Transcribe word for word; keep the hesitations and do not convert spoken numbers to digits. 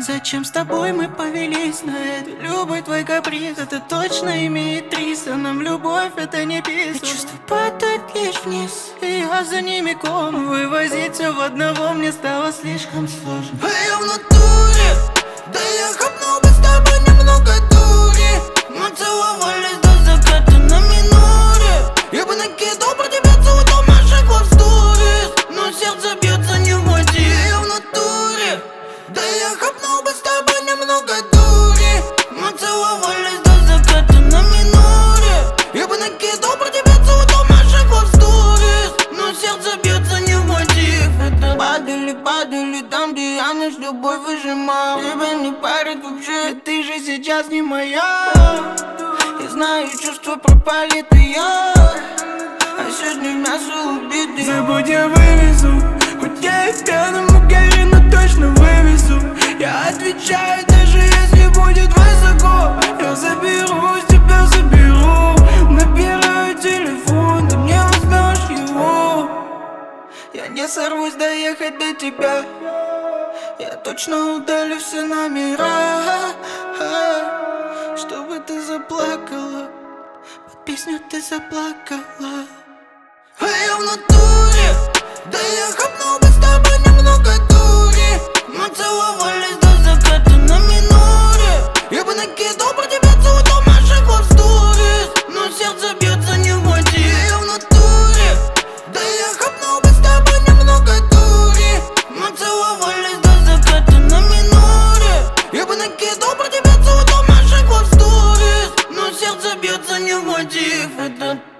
зачем с тобой мы повелись на это? Любой твой каприз, это точно имеет триста. Нам любовь это не писано. Чувства падают лишь вниз, и я за ними ком. Вывозить все в одного мне стало слишком сложно. А я в натуре, да я хапнул бы с тобой немного дури. Мы целовались до заката на миноре. Я бы накидал про тебя целый дом наших лав сторис, но сердце бьется не в мотив. Я в натуре, да я хапнул бы с тобой немного дури. Мы целовались до заката на миноре. Я бы накидал про тебя целый дом наших лав сторис, но сердце бьется не в мотив. Это падали, падали там, где я наш любовь выжимал. Тебя не парит вообще, ты же сейчас не моя. Я знаю, чувства пропали, ты я. А сегодня мясо убитый. Забудь, я вывезу, хоть я и пьяным угорю, но точно вывезу. Я отвечаю, даже если будет высоко. Я заберу, тебя заберу. Набираю телефон, ты мне возьмешь его. Я не сорвусь доехать до тебя. Я точно удалю все номера, чтобы ты заплакала. Под песню ты заплакала. А я в натуре, да я хапнул бы с тобой немного дури. Мы целовались до заката на миноре. Я бы накидал про тебя целый дом наших лав сторис, но сердце бьется не в мотив. Я в натуре, да я хапнул бы с тобой немного дури. Мы целовались до заката на миноре. Я бы накидал про тебя целый дом наших лав сторис, но сердце бьется не в мотив. Это